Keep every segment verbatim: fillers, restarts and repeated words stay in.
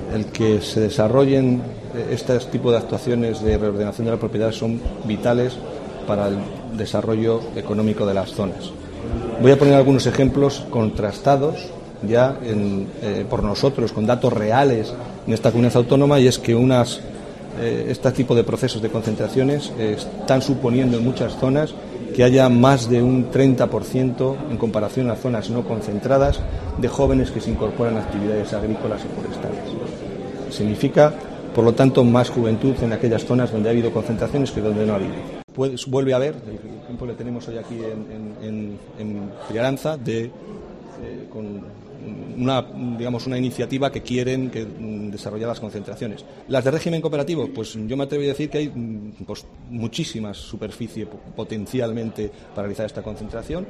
el que se desarrollen este tipo de actuaciones de reordenación de la propiedad son vitales para el desarrollo económico de las zonas. Voy a poner algunos ejemplos contrastados ya en, eh, por nosotros con datos reales en esta comunidad autónoma, y es que unas eh, este tipo de procesos de concentraciones eh, están suponiendo en muchas zonas que haya más de un treinta por ciento en comparación a zonas no concentradas de jóvenes que se incorporan a actividades agrícolas y forestales. Significa, por lo tanto, más juventud en aquellas zonas donde ha habido concentraciones que donde no ha habido. Pues vuelve a haber, el ejemplo le tenemos hoy aquí en, en, en Priaranza, de, eh, con una, digamos, una iniciativa que quieren que, desarrollar las concentraciones. Las de régimen cooperativo, pues yo me atrevo a decir que hay pues, muchísimas superficie potencialmente para realizar esta concentración.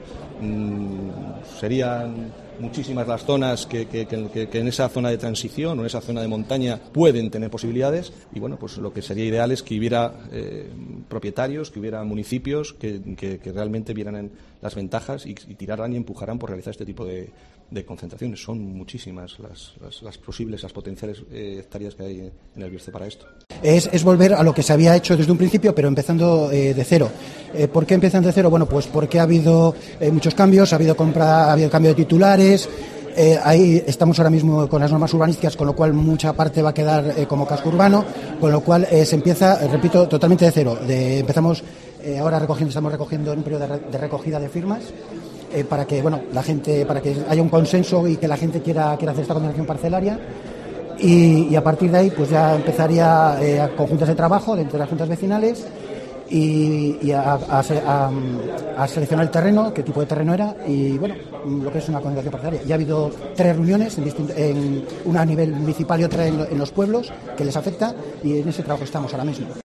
Mm, serían muchísimas las zonas que, que, que, que en esa zona de transición o en esa zona de montaña pueden tener posibilidades, y bueno, pues lo que sería ideal es que hubiera eh, propietarios, que hubiera municipios que, que, que realmente vieran en las ventajas y, y tiraran y empujaran por realizar este tipo de, de concentraciones. Son muchísimas las, las, las posibles, las potenciales eh, hectáreas que hay en el Bierce para esto. Es, es volver a lo que se había hecho desde un principio, pero empezando eh, de cero. Eh, ¿Por qué empiezan de cero? Bueno, pues porque ha habido eh, muchos cambios, ha habido compra, ha habido cambio de titulares. Eh, ahí estamos ahora mismo con las normas urbanísticas, con lo cual mucha parte va a quedar eh, como casco urbano, con lo cual eh, se empieza, eh, repito, totalmente de cero. De, empezamos eh, ahora recogiendo, estamos recogiendo en un periodo de, re, de recogida de firmas eh, para que, bueno, la gente, para que haya un consenso y que la gente quiera, quiera hacer esta concentración parcelaria. Y, y a partir de ahí pues ya empezaría eh, a conjuntas de trabajo dentro de las juntas vecinales y, y a, a, a, a seleccionar el terreno, qué tipo de terreno era y bueno, lo que es una concentración parcelaria. Ya ha habido tres reuniones, en distinto, en, una a nivel municipal y otra en, en los pueblos, que les afecta, y en ese trabajo estamos ahora mismo.